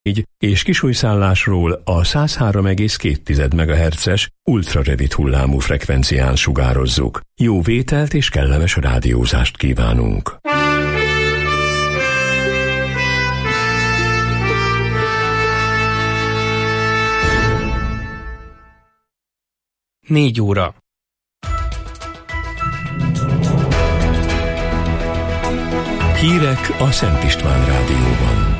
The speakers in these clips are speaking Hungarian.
és Kisújszállásról a 103,2 MHz-es ultrarövid hullámú frekvencián sugározzuk. Jó vételt és kellemes rádiózást kívánunk! Négy óra. Hírek a Szent István Rádióban.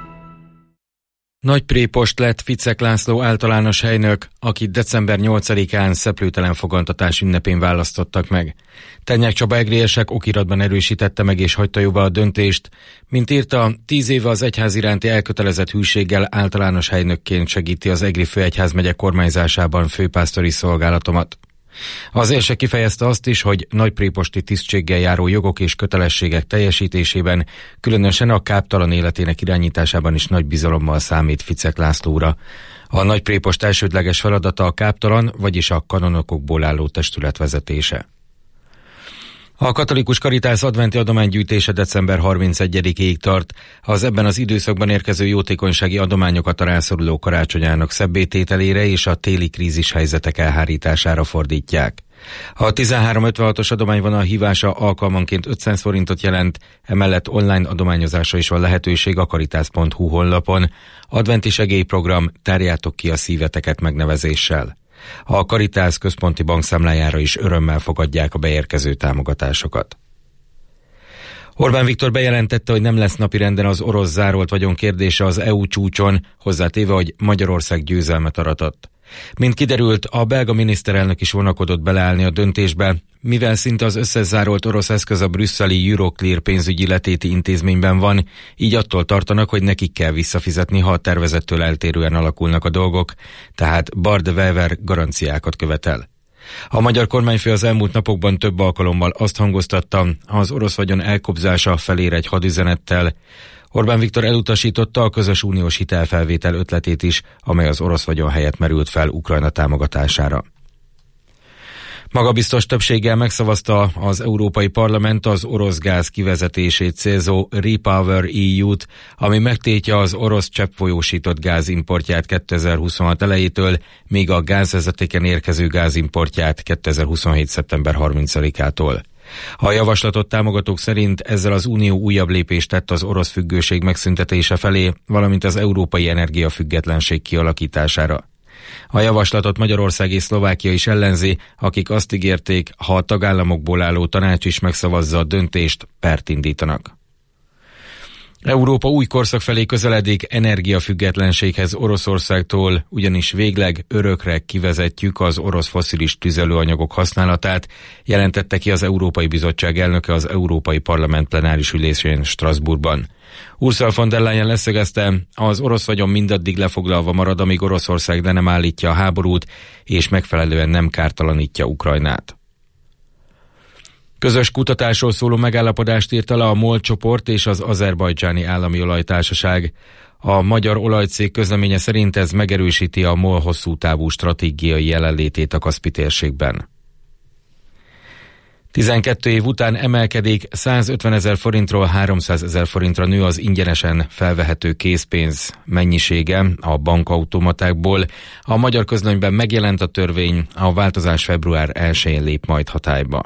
Nagyprépost lett Ficek László általános helynök, akit december 8-án szeplőtelen fogantatás ünnepén választottak meg. Tenyák Csaba egriesek okiratban erősítette meg és hagyta jóvá a döntést. Mint írta, 10 éve az egyház iránti elkötelezett hűséggel általános helynökként segíti az Egri főegyházmegye kormányzásában főpásztori szolgálatomat. Az érse kifejezte azt is, hogy nagypréposti tisztséggel járó jogok és kötelességek teljesítésében, különösen a káptalan életének irányításában is nagy bizalommal számít Ficek Lászlóra. A nagyprépost elsődleges feladata a káptalan, vagyis a kanonokokból álló testület vezetése. A katolikus Karitász adventi adománygyűjtése december 31-ig tart. Az ebben az időszakban érkező jótékonysági adományokat a rászoruló karácsonyának szebbé-tételére és a téli krízis helyzetek elhárítására fordítják. A 1356-os adományvonal hívása alkalmanként 500 forintot jelent, emellett online adományozásra is van lehetőség a karitász.hu honlapon. Adventi segélyprogram Tárjátok ki a szíveteket megnevezéssel. A Karitász központi bankszámlájára is örömmel fogadják a beérkező támogatásokat. Orbán Viktor bejelentette, hogy nem lesz napirenden az orosz zárolt vagyon kérdése az EU csúcson, hozzátéve, hogy Magyarország győzelmet aratott. Mint kiderült, a belga miniszterelnök is vonakodott beleállni a döntésbe, mivel szinte az összes zárolt orosz eszköz a brüsszeli Euroclear pénzügyi letéti intézményben van, így attól tartanak, hogy nekik kell visszafizetni, ha a tervezettől eltérően alakulnak a dolgok, tehát Bard Wever garanciákat követel. A magyar kormányfő az elmúlt napokban több alkalommal azt hangoztatta, az orosz vagyon elkobzása felér egy hadüzenettel. Orbán Viktor elutasította a közös uniós hitelfelvétel ötletét is, amely az orosz vagyon helyett merült fel Ukrajna támogatására. Magabiztos többséggel megszavazta az Európai Parlament az orosz gáz kivezetését célzó Repower EU-t, ami megtiltja az orosz cseppfolyósított gáz importját 2026 elejétől, míg a gázvezetéken érkező gázimportját 2027. szeptember 30-ától. A javaslatot támogatók szerint ezzel az Unió újabb lépést tett az orosz függőség megszüntetése felé, valamint az európai energiafüggetlenség kialakítására. A javaslatot Magyarország és Szlovákia is ellenzi, akik azt ígérték, ha a tagállamokból álló tanács is megszavazza a döntést, pert indítanak. Európa új korszak felé közeledik, energiafüggetlenséghez Oroszországtól, ugyanis végleg örökre kivezetjük az orosz fosszilis tüzelőanyagok használatát, jelentette ki az Európai Bizottság elnöke az Európai Parlament plenáris ülésén Strasbourgban. Ursula von der Leyen leszögezte, az orosz vagyon mindaddig lefoglalva marad, amíg Oroszország le nem állítja a háborút, és megfelelően nem kártalanítja Ukrajnát. Közös kutatásról szóló megállapodást írt alá a MOL csoport és az Azerbajdzsáni Állami Olajtársaság. A magyar olajcég közleménye szerint ez megerősíti a MOL hosszú távú stratégiai jelenlétét a Kaszpi térségben. 12 év után emelkedik, 150 000 forintról 300 000 forintra nő az ingyenesen felvehető készpénz mennyisége a bankautomatákból. A magyar közlönyben megjelent a törvény, a változás február 1-én lép majd hatályba.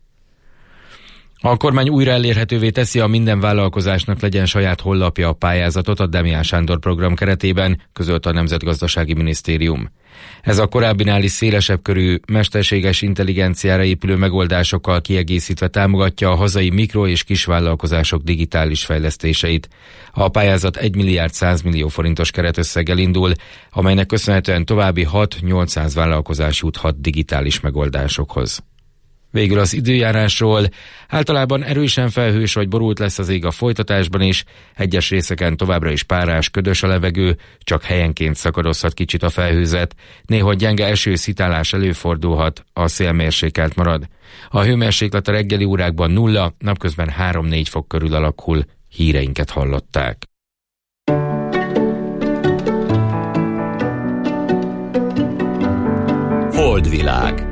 A kormány újra elérhetővé teszi, a minden vállalkozásnak legyen saját honlapja a pályázatot a Demján Sándor program keretében, közölte a Nemzetgazdasági Minisztérium. Ez a korábbinál is szélesebb körű, mesterséges intelligenciára épülő megoldásokkal kiegészítve támogatja a hazai mikro- és kisvállalkozások digitális fejlesztéseit. A pályázat 1 milliárd 100 millió forintos keretösszeggel indul, amelynek köszönhetően további 6-800 vállalkozás juthat digitális megoldásokhoz. Végül az időjárásról. Általában erősen felhős vagy borult lesz az ég a folytatásban is, egyes részeken továbbra is párás, ködös a levegő, csak helyenként szakadozhat kicsit a felhőzet, néha gyenge esőszitálás előfordulhat, a szél mérsékelt marad. A hőmérséklet a reggeli órákban 0, napközben 3-4 fok körül alakul. Híreinket hallották. Holdvilág.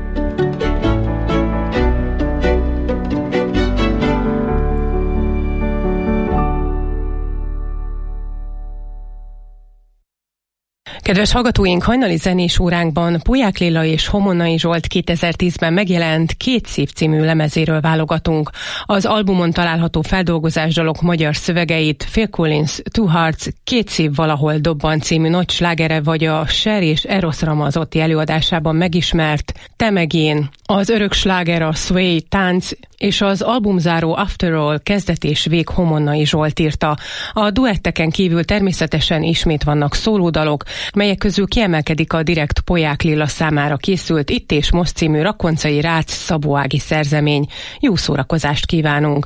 Kedves hallgatóink, hajnali zenés óránkban Polyák Lilla és Homonnai Zsolt 2010-ben megjelent Két szív című lemezéről válogatunk. Az albumon található feldolgozásdalok magyar szövegeit Phil Collins Two Hearts Két szív valahol dobban című nagy slágere, vagy a Cher és Eros Ramazzotti előadásában megismert Te meg én, az örök sláger a Sway Tánc, és az albumzáró After All kezdet és vég Homonnai Zsolt írta. A duetteken kívül természetesen ismét vannak szólódalok, melyek közül kiemelkedik a direkt Polyák Lilla számára készült Itt és Most című Rakoncai Rácz Szabó Ági szerzemény. Jó szórakozást kívánunk!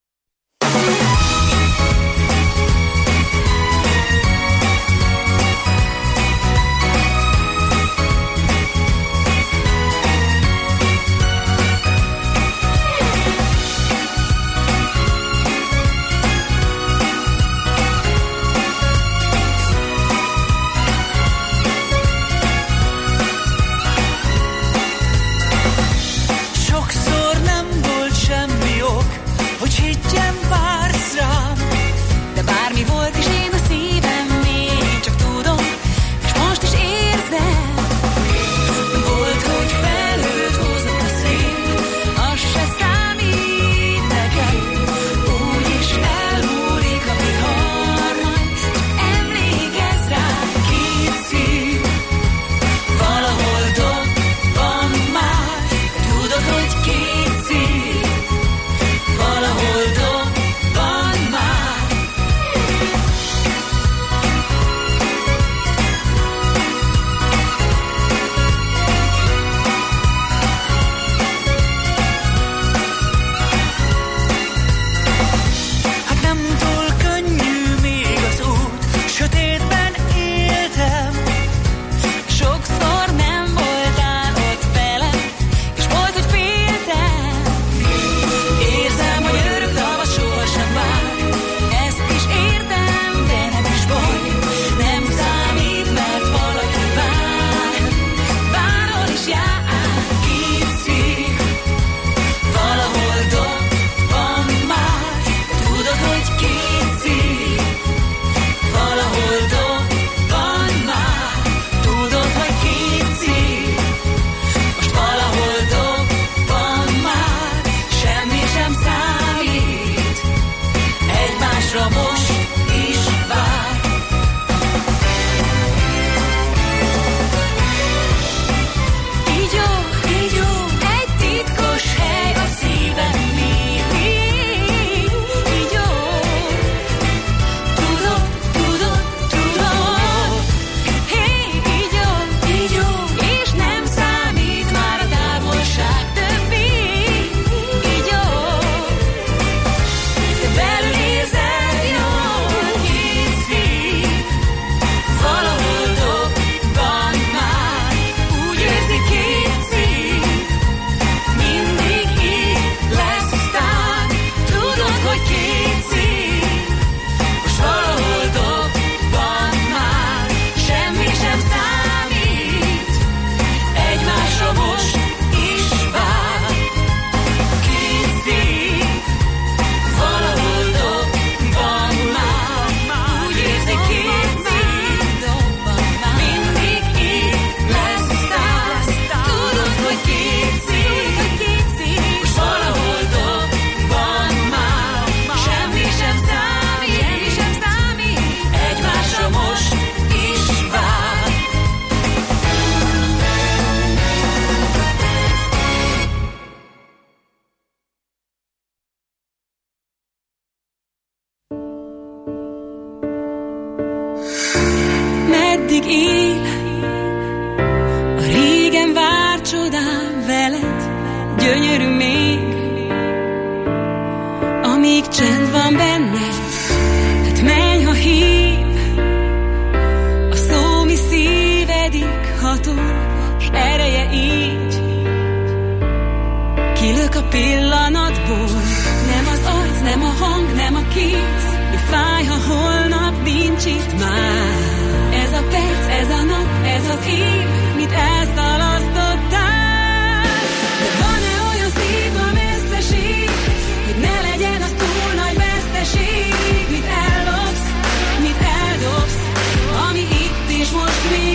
meddig él a régen várt csodám veled, gyönyörű még, amíg csend van benned. Hát menj, ha hív, a szó mi szívedig hatol, s ereje így kilök a pillanatból. Nem az arc, nem a hang, nem a kéz, mi fáj, ha holnap nincs itt már. Ez a perc, ez a nap, ez az év, mit elszalasztottál. De van-e olyan szép a messzeség, hogy ne legyen az túl nagy veszteség? Mit ellopsz, mit eldobsz, ami itt is most még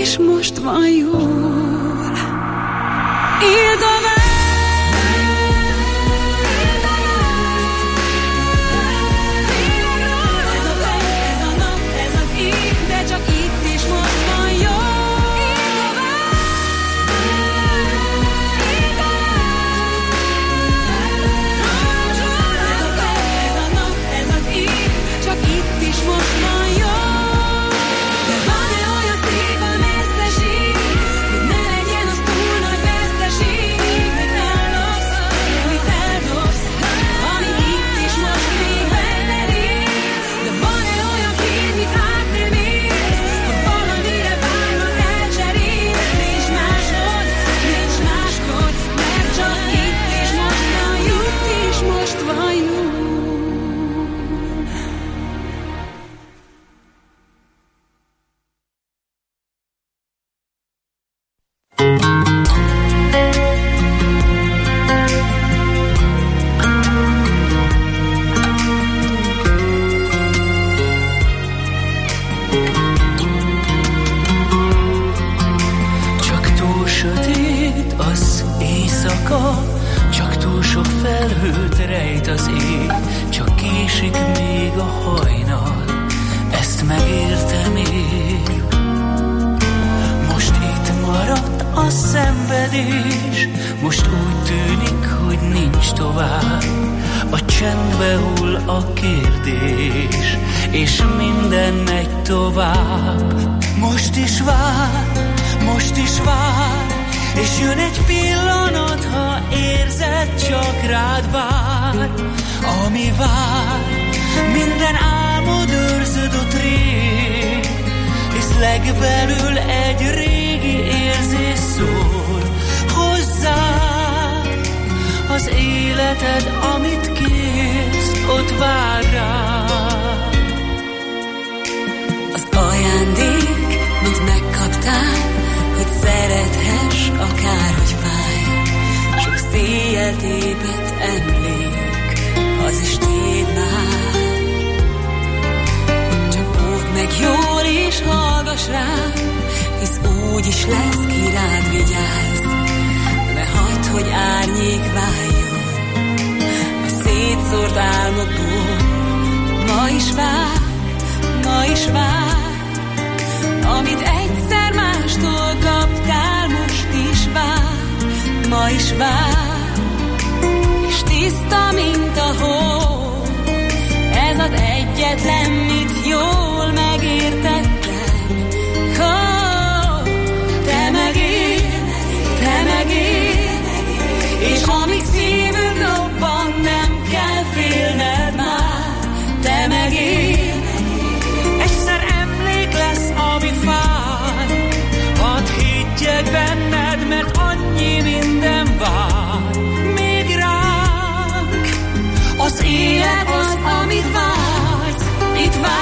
is most van jól. Éld a legbelül egy régi érzés szól hozzád. Az életed, amit kérsz, ott vár rád. Az ajándék, mit megkaptál, hogy szerethess, akárhogy fáj. Sok széjjel tépett emlék, az is tiéd már. Csak óvd meg jól és hallgass rám, hisz úgy is lesz, ki rád vigyáz. Ne hagyd, hogy árnyék váljon a szétszórt álmokból. Ma is vár, ma is vár, amit egyszer mástól kaptál, most is vár, ma is vár, és tiszta, mint a hó. Ez az egyetlen, mit jól megértettem. Te meg én, és amíg szívünk robban, nem kell félned már. Te meg én, egyszer emlék lesz, ami fáj. Hadd higgyek benned, mert annyi minden vár még ránk. az élet az, amit vársz, itt vársz.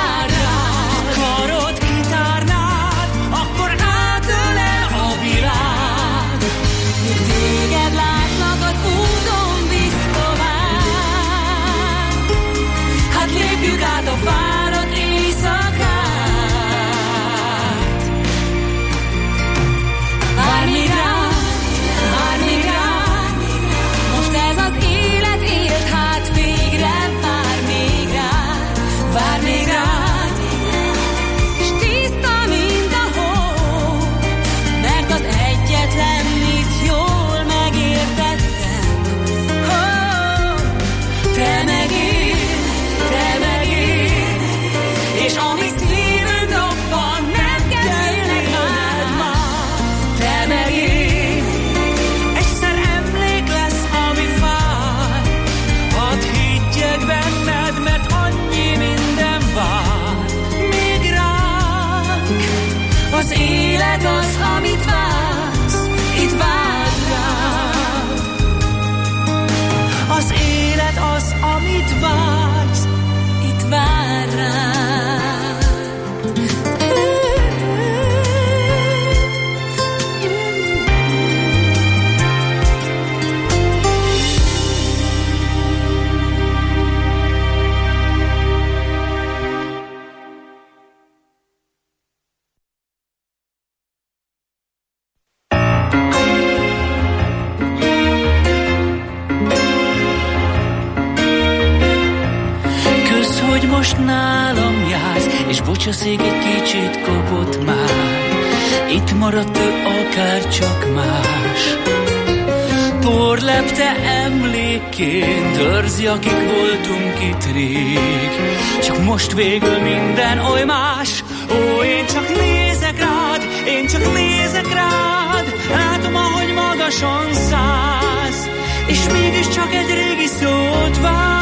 most nálam jársz, és bocsaszék, egy kicsit kopott már. Itt maradt ő akár csak más. Porlepte emlékként őrzi, akik voltunk itt rég. Csak most végül minden oly más. Ó, én csak nézek rád, én csak nézek rád. Látom, ahogy magasan szállsz, és mégiscsak egy régi szót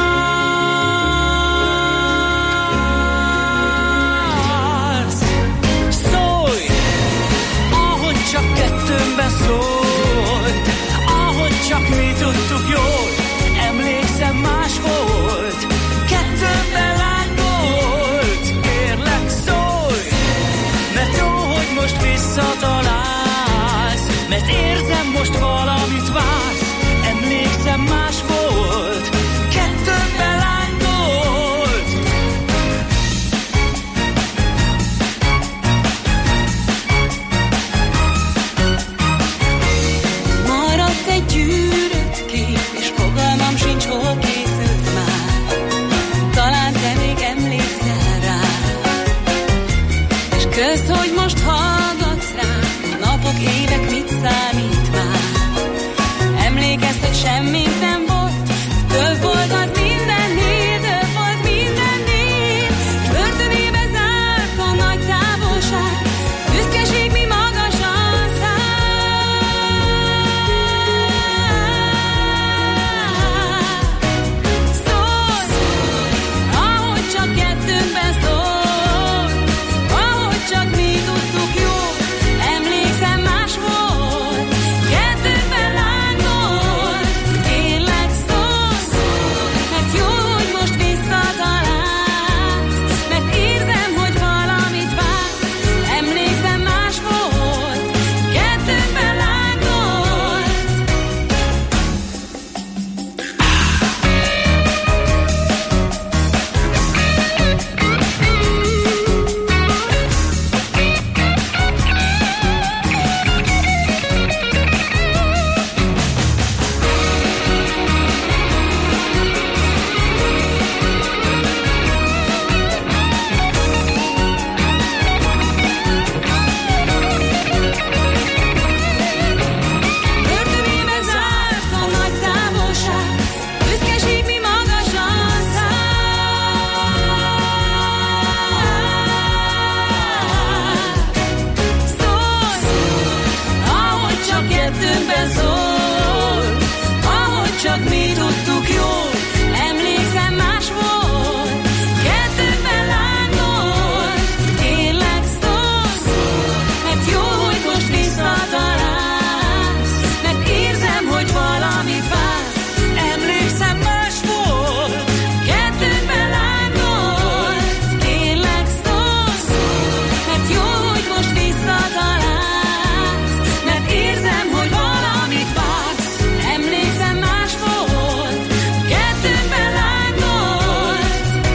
vársz. Szólj, ahogy csak kettőnkben szólt, ahogy csak mi tudtuk jól. Emlékszem, más volt, kettőnkben lángolt. Kérlek, szólj, mert jó, hogy most visszatalálsz, mert érzem, most valamit vársz. Emlékszem, más volt, kettőnkben lángolt. Maradt egy gyűrött kép, és fogalmam sincs, hol készült már. Talán te még emlékszel rá. És kösz, hogy most hallgatsz rám, napok, évek mit számít már. Emlékezz, hogy semmit nem volt, több volt az mindennél, több volt mindennél. S börtönébe zárt a nagy távolság, büszkeség mi magasan száll. Szólj, ahogy csak kettőnkben szól, ahogy csak mi tudtuk jól. Emlékszem, más volt, kettőnkben lángolt. Kérlek, szólj, mert jó, hogy most visszatalálsz, mert érzem, hogy valamit vársz. Emlékszem, más volt, kettőnkben lángolt. Börtönébe zárt a nagy távolság, büszkeség mi magasan száll. Szólj, ahogy csak kettőnkben szól, ahogy csak mi tudtuk jól. Emlékszem, más volt, kettőnkben lángolt. Kérlek, szólj, mert jó, hogy most visszatalálsz, mert érzem, hogy valamit vársz. Emlékszem, más volt, kettőnkben lángolt. Kérlek, szólj, mert jó, hogy most visszatalálsz, mert érzem, hogy valamit vársz. Emlékszem, más volt, kettőnkben lángolt.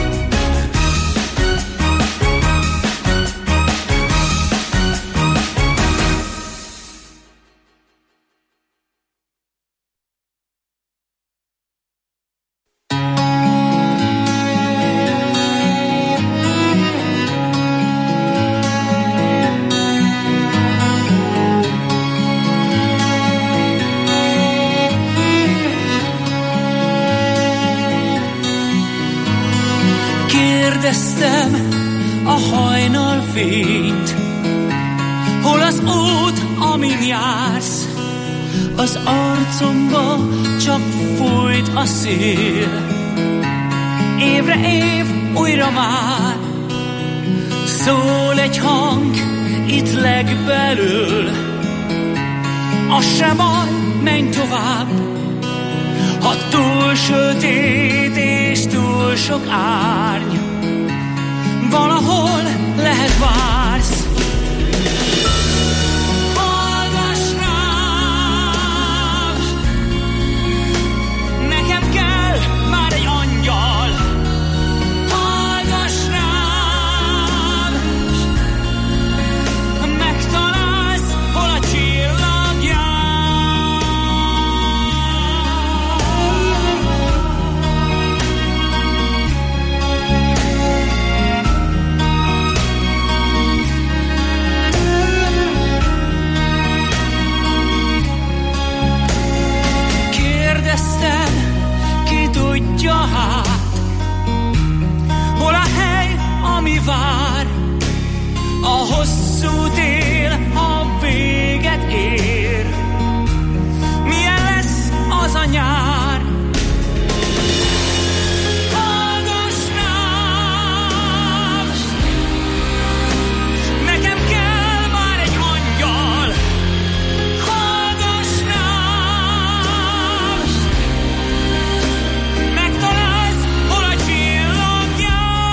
Kérdeztem a hajnal fényt, hol az út, amin jársz. Az arcomba csak fújt a szél. Évre év, újra már szól egy hang itt legbelül. Az sem baj, menj tovább, ha túl sötét és túl sok árny. Valahol lehet vársz. Hallgass rám, nekem kell már egy angyal. Hallgass rám, megtalálsz, hol a csillagján. hát? Hol a hely, ami vár? A hosszú tél, ha véget ér. Milyen lesz az a nyár? Hallgass rám! Nekem kell már egy angyal. Hallgass rám! Megtalálsz, hol a csillagjár.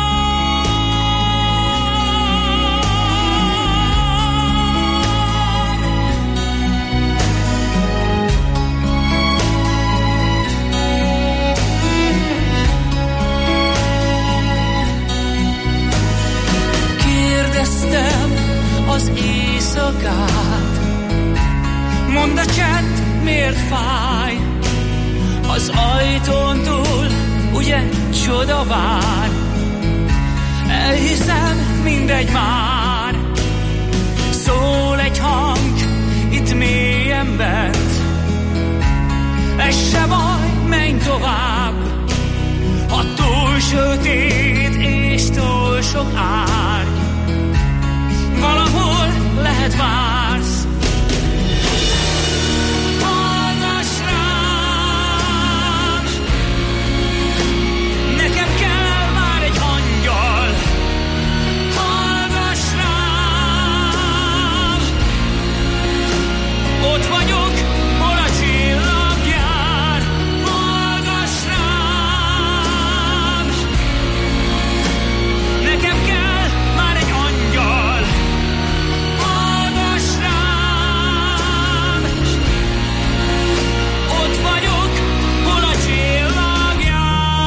Kérdeztem az éjszakát, mondd a csend, miért fáj? Az ajtón túl, ugye csoda vár? Elhiszem, mindegy már. Szól egy hang, itt mélyen bent. Ez se baj, menj tovább. Ha túl sötét és túl sok árny, valahol lehet vársz. Hallgass rám! Nekem kell már egy angyal. Hallgass rám! Ott vagyok, hol a csillag jár. Hallgass rám! Nekem kell már egy angyal. Hallgass rám! Ott vagyok, hol a csillag jár.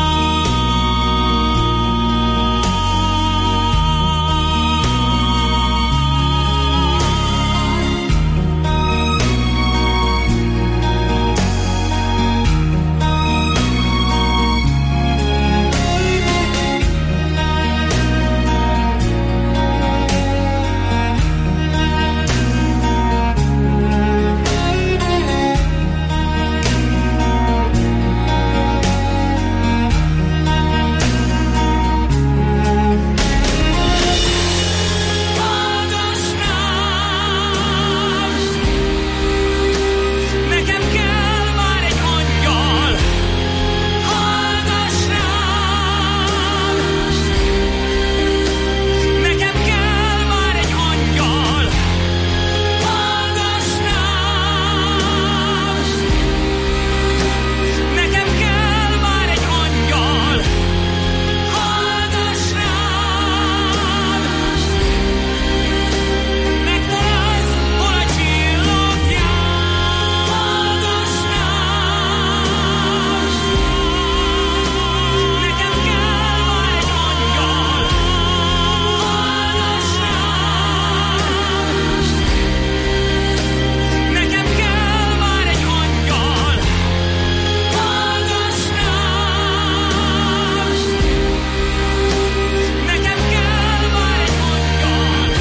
Hallgass rám! Nekem kell már egy angyal. Hallgass rám! Nekem kell már egy angyal. Hallgass rám! Nekem kell már egy angyal. Hallgass rám! Megtalálsz, hol a csillag jár. Hallgass rám! Nekem kell már egy angyal. Hallgass rám! Nekem kell már egy angyal. Hallgass rám! Nekem kell már egy angyal.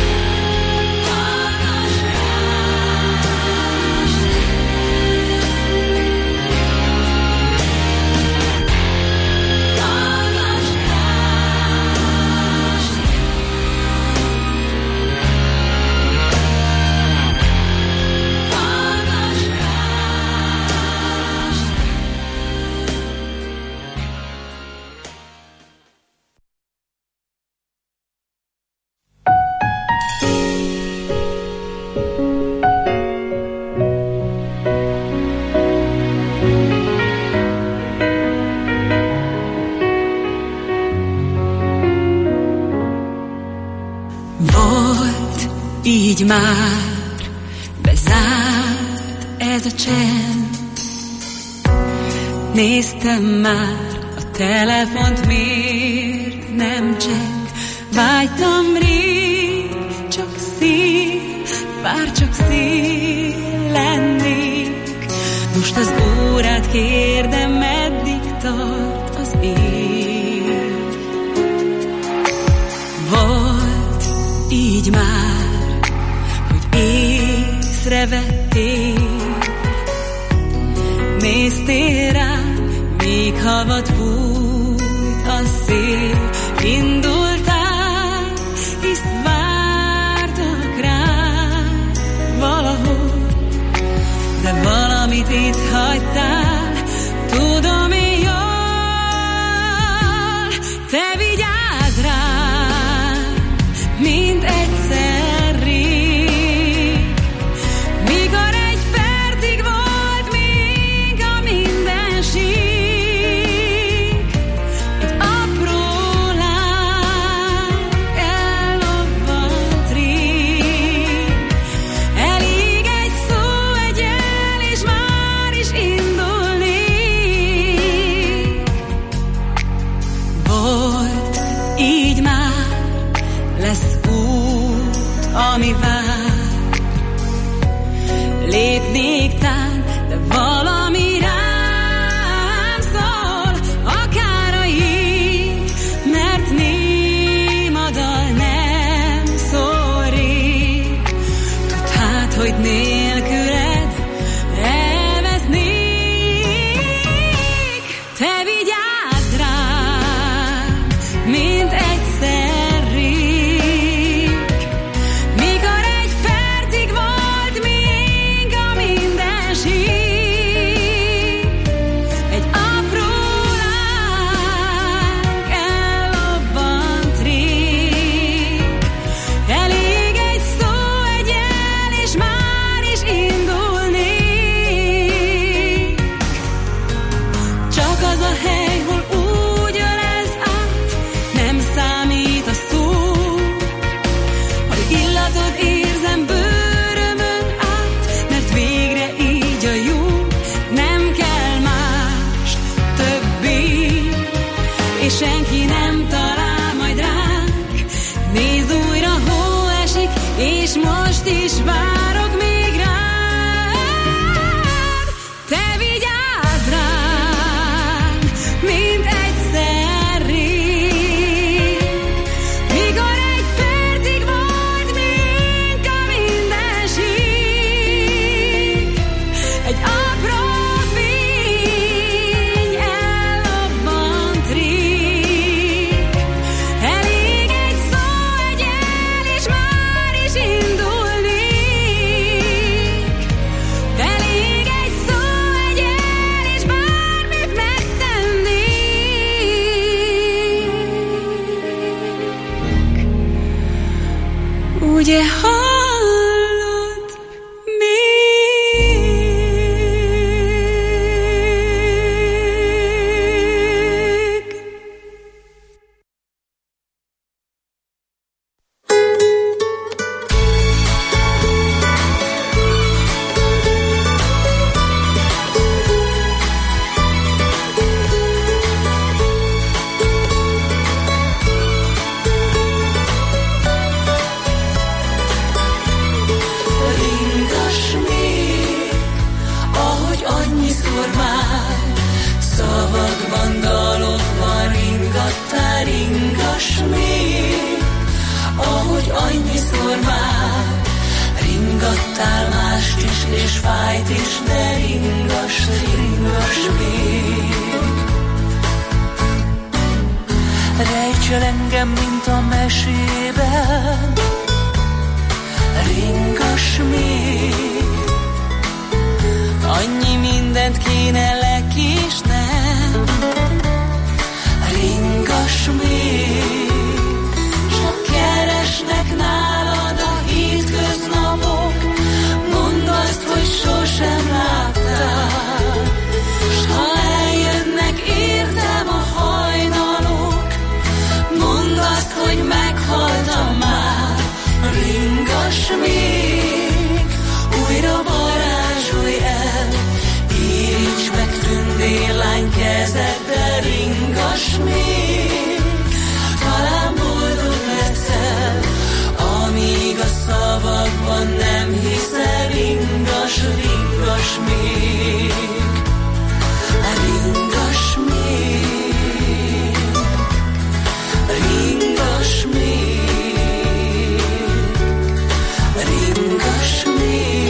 Volt így már, bezárt ez a csend. Néztem már a telefont, miért nem cseng. Vágytam rég, csak szél, bár csak szél lennék. Most az órát kérdem, meddig tart az év. Volt így már, hogy észrevettél, néztél rám, még havat fúj szél, indultál, hisz vártak rád valahol, de valamit itt hagytál, tudom én jól, te vigyázz rám, mint egyszer rég, mikor egy percig volt még a minden sík, egy apró láng ellobbant rég, elég egy szó, egy jel, és már is indulnék. Volt így már, lesz út, ami vár, lépnék tán, de valami rám szól, akár a jég, mert néma dal nem szól rég. Tudd hát, hogy nélküled elvesznék, te vigyázz rám, mint egyszer rég, mikor egy percig volt még a minden sík, egy apró láng ellobbant rég, elég egy szó, egy jel, és már is indulnék. Csak az a hely, hol úgy ölelsz át, nem számít a szó, hogy illatod érzem bőrömön át, mert végre így a jó, nem kell más többé, és senki nem talál majd ránk. Nézd újra, hó esik, és most is várok még rád. Te vigyázz rám, mint egyszer rég, mikor egy percig volt még a minden sík, egy apró fény ellobbant rég, elég egy szó, egy jel, és már is indulnék, elég egy szó, egy jel, és bármit megtennék. Ugye hallod még? Ringass még, ahogy annyiszor már, szavakban, dalokban ringattál, ringass még, ahogy annyiszor már, ringattál mást is, és fájt is, de ringass, ringass még. Rejts el engem, mint a mesében, ringass még, annyi mindent kínellek is nem, ringass még, csak keresnek nálad a hétköznapok, mondd azt, hogy sosem láttál, s ha eljönnek értem a hajnalok, mondd azt, hogy meghaltam már, ringass még, újra varázsolj el, íríts meg tündérlány kezeddel, ringass még, talán boldog leszel, amíg a szavakban nem hiszel, ringass, ringass még, ringass még, ringass még, ringass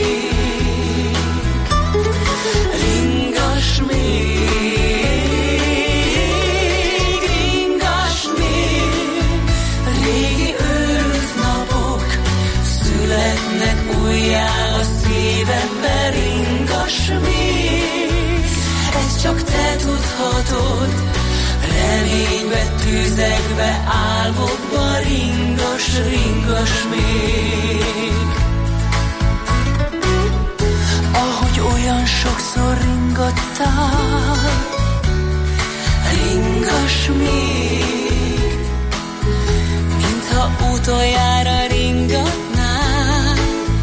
még, ringass még. láthatod, reménybe, tüzekbe, álmokba ringas, ringas még. Ahogy olyan sokszor ringattál, ringas még, mintha utoljára ringatnál,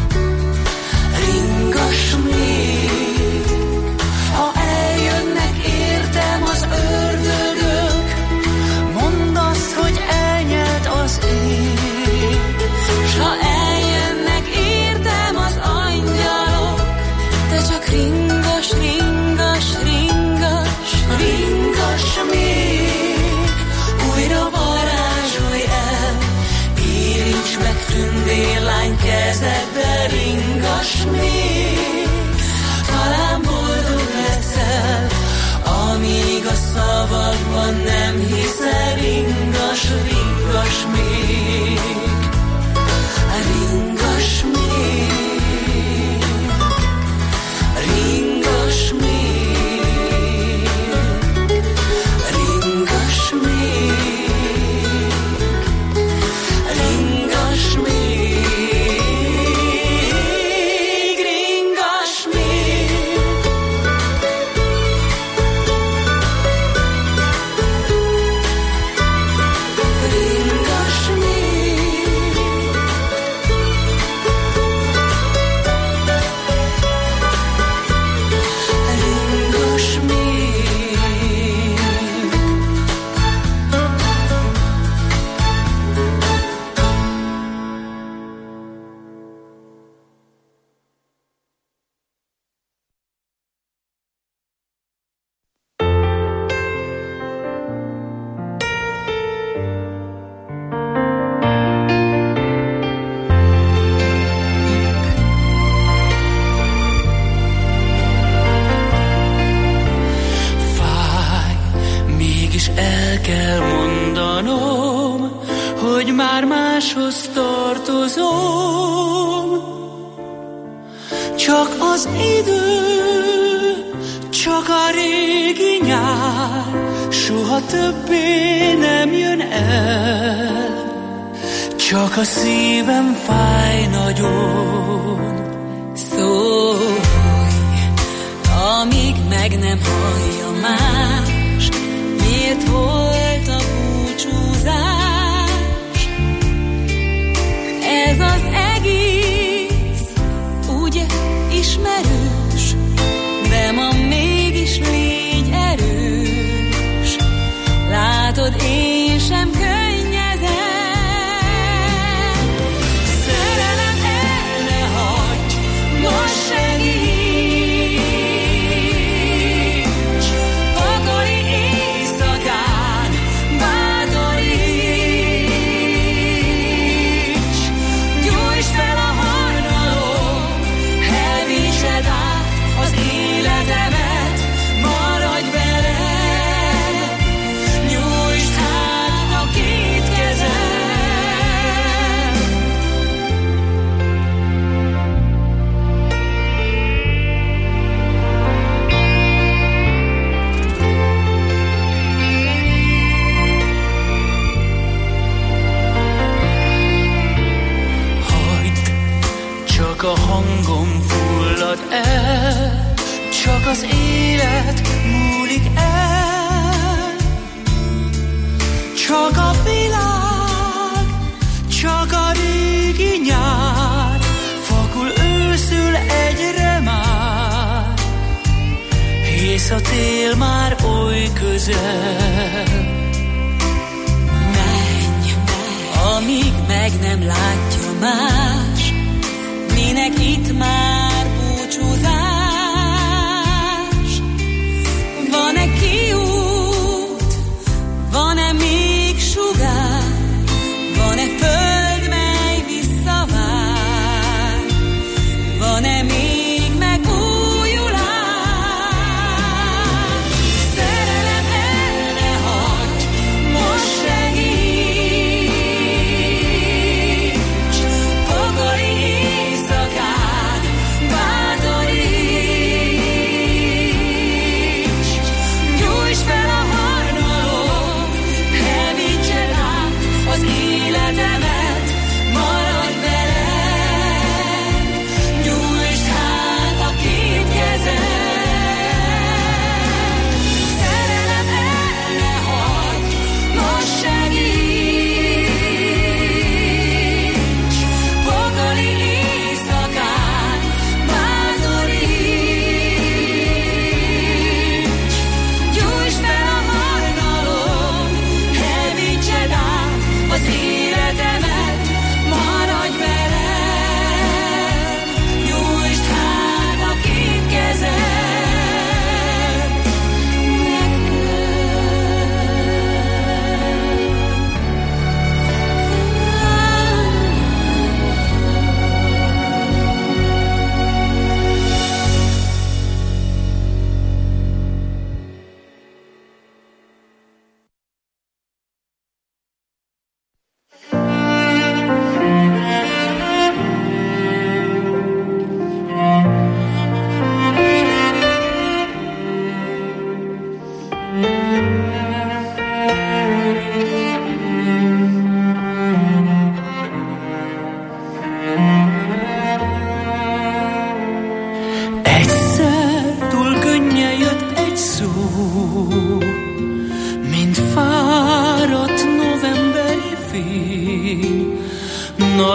ringas még. Ha eljönnek értem az ördögök, mondd azt, hogy elnyelt az ég. S ha eljönnek értem az angyalok, te csak ringas, ringas, ringas, ringas még. Újra varázsolj el, érints meg tündérlány kezedbe, ringas még. Talán boldog leszel, amíg a szavakban nem hiszel, ringas, ringas még. Ringas még, ringas még, ringas még, ringas még, ringas még. Ringas máshoz tartozom, csak az idő, csak a régi nyár, soha többé nem jön el, csak a szívem fáj nagyon. Szólj, amíg meg nem hallja más, miért volt a búcsúzás. Ez az egész ugye ismerős, de ma mégis légy erős. Látod, én sem könnyezem. Szerelem, el ne hagyj, most segíts. Pokoli éjszakán bátoríts. Gyújtsd fel a hajnalom, elviseld át az életemet, maradj velem. Nyújtsd hát a két kezem. Hagyd, csak a hangom fullad el, csak az élet múlik el. Csak a világ, csak a régi nyár, fakul őszül egyre már, hisz a tél már oly közel. Menj, amíg meg nem látja más, minek itt már búcsúzás. Van-e kiút, van-e még sugár, van-e föld, mely visszavár, van-e még megújulás. Szerelem, el ne hagyj, most segíts. Pokoli éjszakán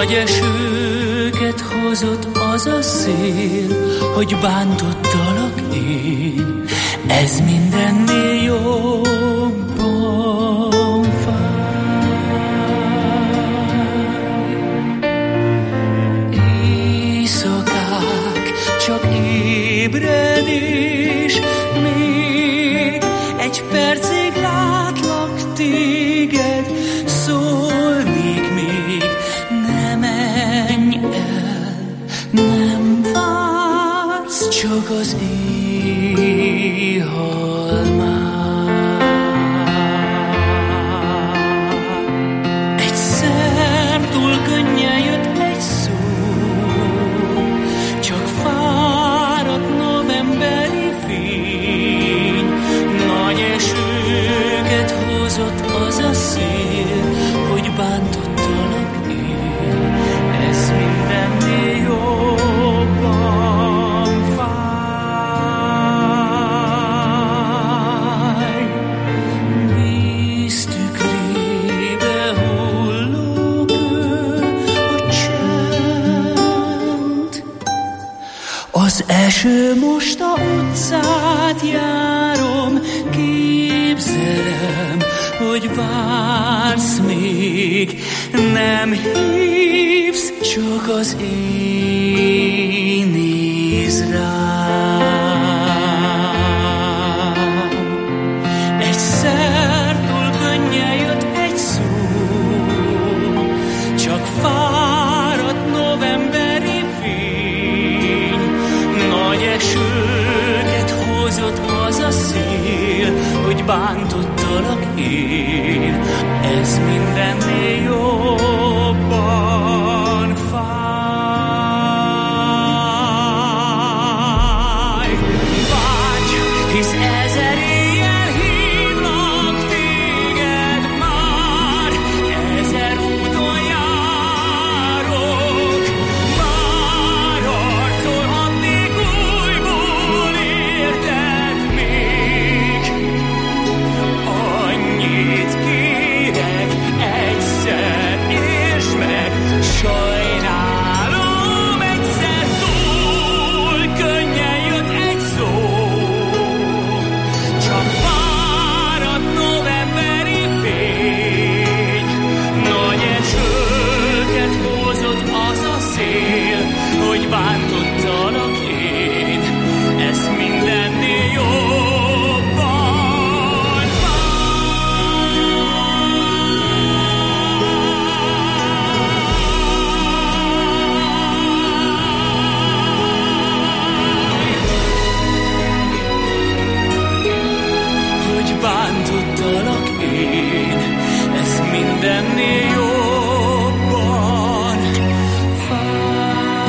Nagy esőket hozott az a szél, hogy bántottalak én, ez mindennél jobban fáj. Éjszakák, csak ébredés, még egy percig látlak téged, szólnék még, ne menj el, nem vársz, csak az éjhal már. Egyszer túl könnyen jött egy szó, csak fáradt novemberi fény, nagy esőket hozott az a szél, hogy bántottalak én, ez mindennél jobban fáj. Víz tükrébe hulló kő, hogy csend. Az eső most a utcát járom, képzelem, hogy vársz még, nem hívsz, csak az én néz rám. Egyszer túl könnyen jött egy szó, csak fáradt novemberi fény, nagy esőket hozott az a szél, hogy bántottalak én, ez mindennél jobban fáj. Vágy, hisz ezer éjjel hívlak téged már, ezer úton járok, már harcolhatnék újból érted még. Annyit kérek, egyszer értsd meg, sajnálom, egyszer túl könnyen jött egy szó, csak fáradt novemberi fény, nagy esőket hozott az a szél, hogy bántottalak én, ez mindennél jobban fáj. Hogy bántottalak én, ez mindennél jobban fáj.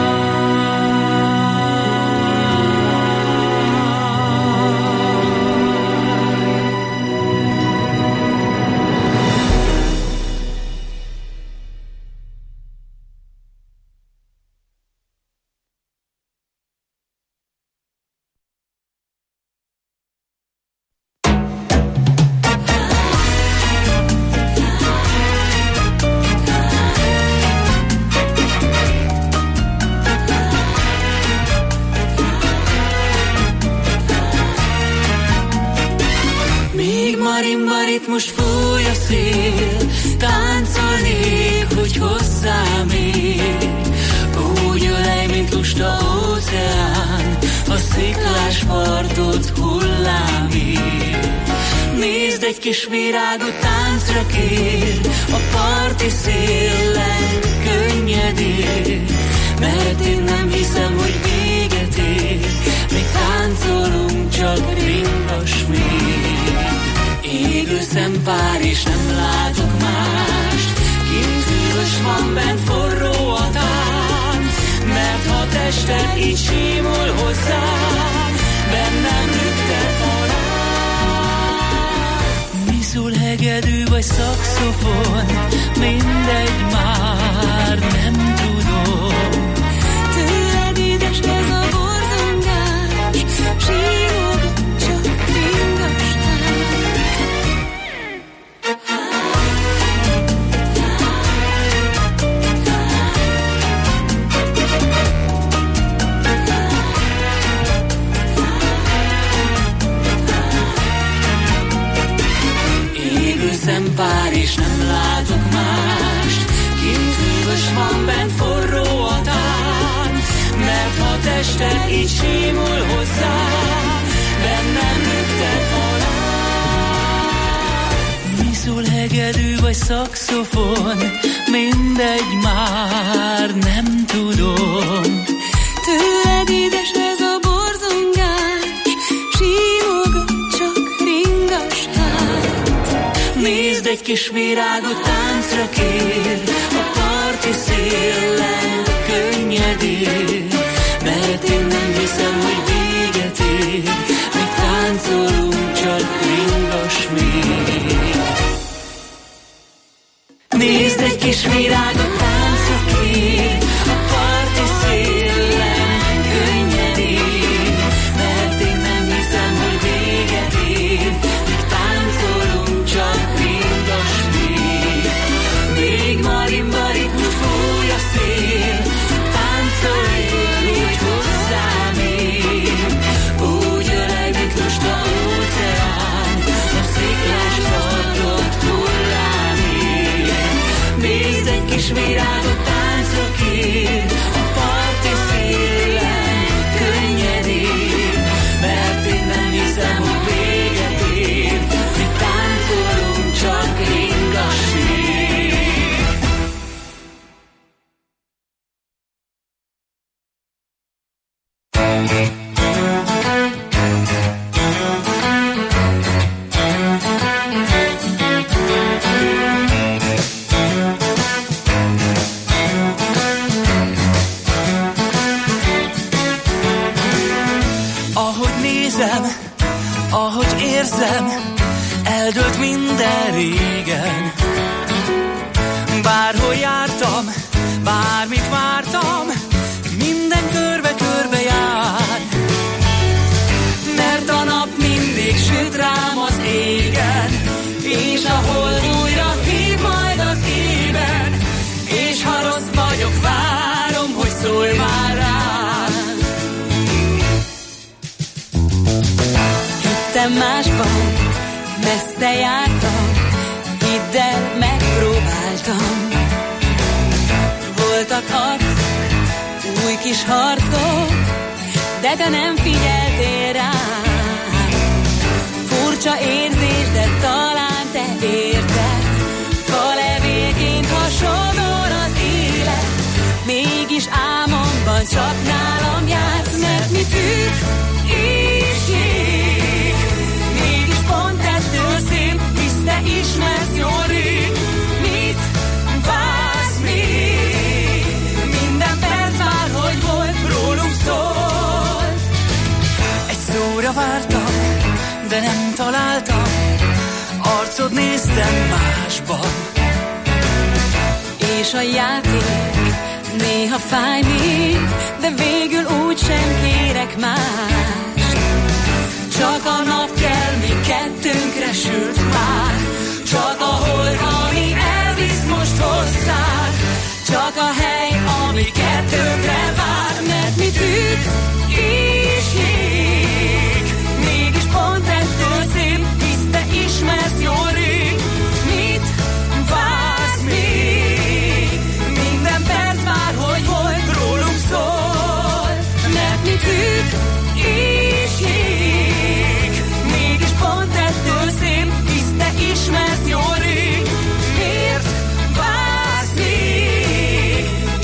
Még marimba ritmus fúj a szél, táncolnék, hogy hozzám ér. Úgy ölej, mint lusta óceán, a sziklás partot hullámér. Nézd, egy kis virágot táncra kér, a parti szélen könnyedén. Mert én nem hiszem, hogy véget ér, még táncolunk, csak ringas még. Égő szem vár, és nem látok mást, kint hűvös van, bent forró a tánc. Mert ha tested így símol hozzám, bennem lüktet a láng. Miszul, hegedű vagy szaxofon, mindegy már, nem tudom. Tőled édes ez a borzongás, sírok, csak ringas tánc. szaxofon, mindegy már, nem tudom. Tőled édes ez a borzongás, simogat, csak ringas hát. Nézd, egy kis virágot táncra kér, a parti szélen könnyedén, mert én nem hiszem, hogy véget ér, még táncolunk, csak ringas még. Nézd, egy kis virágot táncra kér, a parti szélen könnyedén, mert én nem hiszem, hogy véget ér, még táncolunk, csak ringas még. Még marimba ritmus fúj a szél, táncolj úgy hozzám én, úgy ölej, mint lusta óceán, a sziklás partot hullámén. Nézd, egy kis virágot táncra kér, a parti szélen könnyedén, mert én nem hiszem, hogy véget ér, mi táncolunk, csak ringas még. Ahogy nézem, ahogy érzem, eldőlt minden régen. Bárhol jártam, bármit vártam, minden körbe-körbe jár. Mert a nap mindig süt rám az égen, és a hold újra hív majd az ében, és ha rossz vagyok, várom, hogy szólj már rám. Hittem másban, messze jártam, hidd el, megpróbáltam. Voltak arcok, új kis harcok, de te nem figyeltél rám. Furcsa érzés, de talán te érted, falevélként hasonlóan az élet, mégis álmomban csak nálam jársz, mert mi tűz és jég, mégis pont ettől szép, hisz te ismersz jól rég. Mit vársz még? Minden perc már, hogy volt, rólunk szólt. Egy szóra vártam, de nem találtam, arcod néztem másban. És a játék néha fáj még, de végül úgy sem kérek mást. Csak a nap kell, mi kettőnkre sült már, csak a hold, ami elvisz most hozzád, csak a hely, ami kettőnkre vár, mert mi tűz és jég, mégis pont ettől szép, hisz te ismersz jól rég. Mit vársz még? Minden perc már, hogy volt, rólunk szólt, mert mi tűz és jég, mégis pont ettől szép, hisz te ismersz jól rég. Miért vársz még?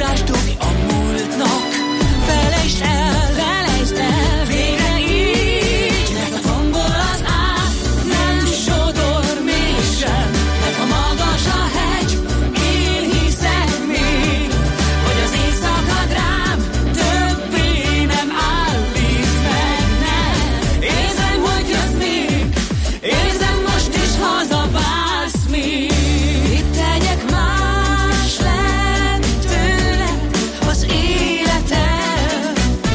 Háldást dugj a múltnak, felejtsd el, végre így, mert a tombol az át nem sodor mégsem, mert ha magas a hegy, én hiszek még, hogy az éjszakad rám többé nem állít meg, nem. Érzem, hogy jössz még, érzem, most is hazavársz még. Itt tegyek más lett tőled az életem.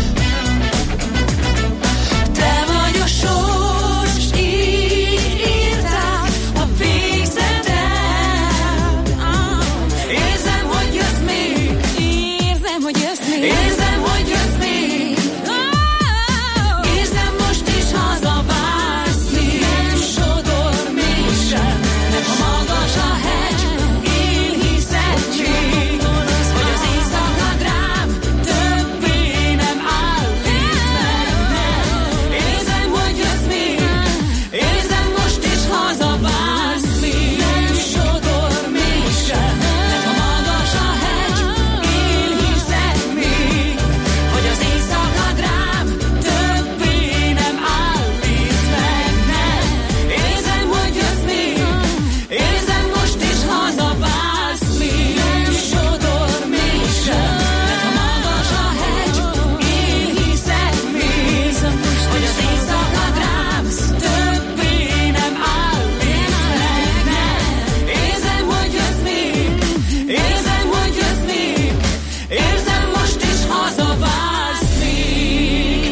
Te vagy a sors, így írtál a végzetem. Érzem, hogy jössz még, érzem, hogy jössz még, érzem, hogy jössz még. Érzem, most is hazavársz még, nem sodor mégsem, mert ha magas a hegy, én hiszek még, hogy az éjszakad rám többé nem állít meg, nem. Érzem, hogy jössz még, érzem, most is hazavársz még, nem sodor mégsem, mert ha magas a hegy, én hiszek még, hogy az éjszakad rám többé nem állít meg, nem. Érzem, hogy jössz még, érzem, most is hazavársz még, nem sodor mégsem, mert ha magas a hegy, én hiszek még, hogy az éjszakad rám többé nem állít meg, nem. Érzem, hogy jössz még, érzem, hogy jössz még, érzem, most is hazavársz még.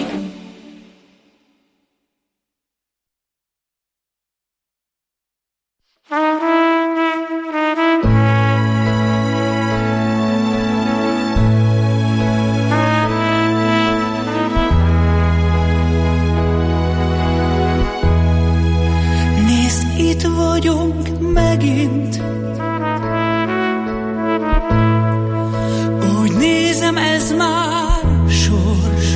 Nézd, itt vagyunk megint. Úgy nézem, ez már sors.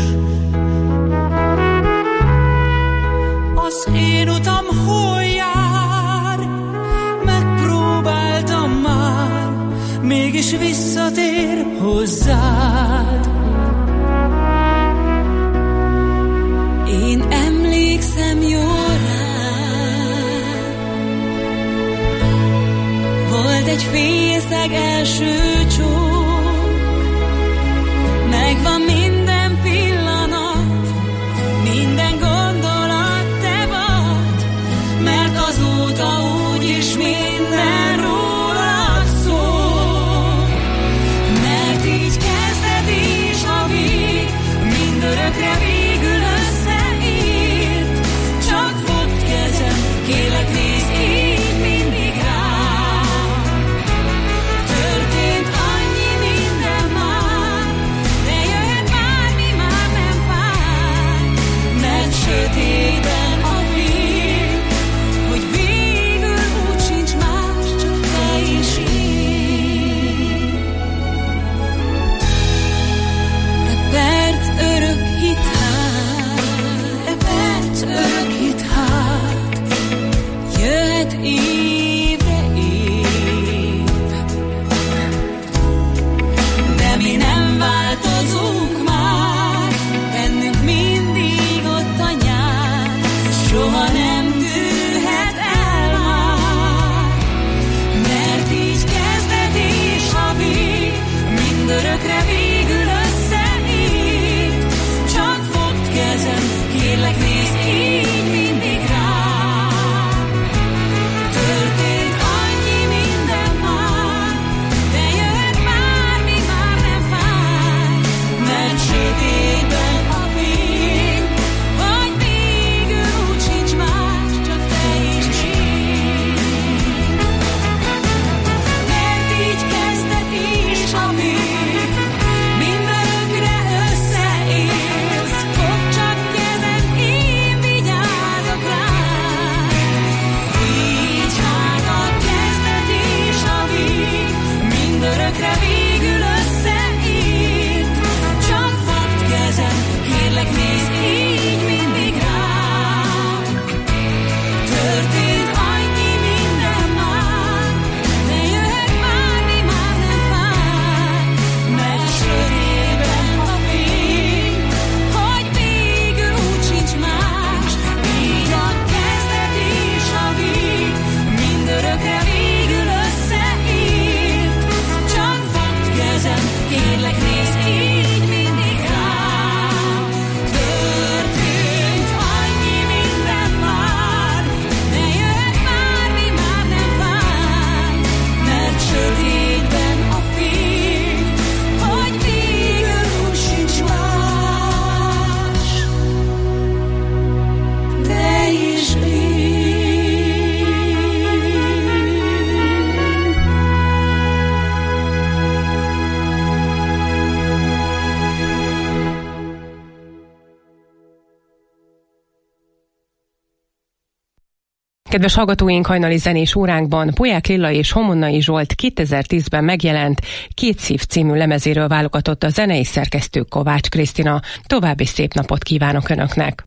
Az én utam hol jár? Megpróbáltam már, mégis visszatér hozzád. Én emlékszem jól rád. Volt egy fészeg első csók, megvan minden pillanat, minden gondolat, te vagy, mert azóta úgyis minden rólad szól. Mert így kezdet és a vég, mindörökre végül összeírt. Csak fogd kezem, kérlek nézz így mindig rám. Történt Kedves hallgatóink, hajnali zenés óránkban Poják Lilla és Homonnai Zsolt 2010-ben megjelent Két szív című lemezéről válogatott a zenei szerkesztő Kovács Krisztina. További szép napot kívánok Önöknek!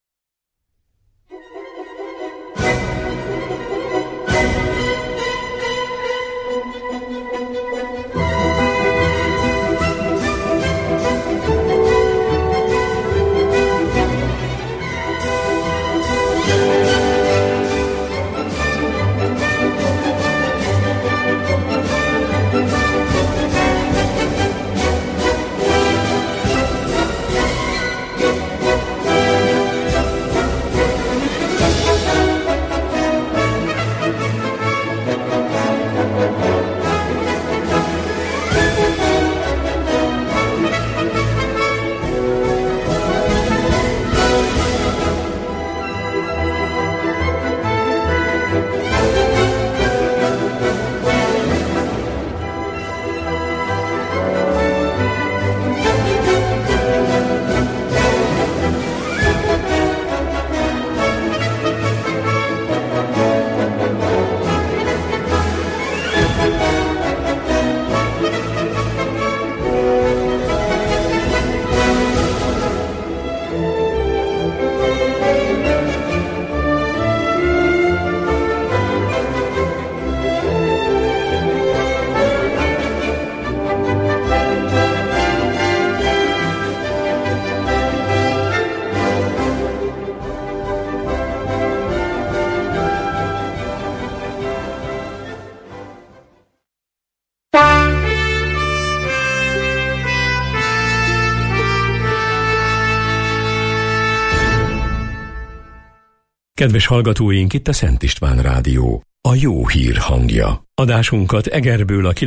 Kedves hallgatóink, itt a Szent István Rádió, a jó hír hangja. Adásunkat Egerből a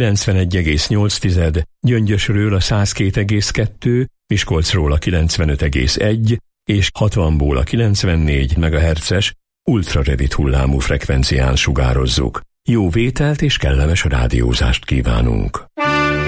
91,8, Gyöngyösről a 102,2, Miskolcról a 95,1 és 60-ból a 94 MHz-es ultrarövid hullámú frekvencián sugározzuk. Jó vételt és kellemes rádiózást kívánunk!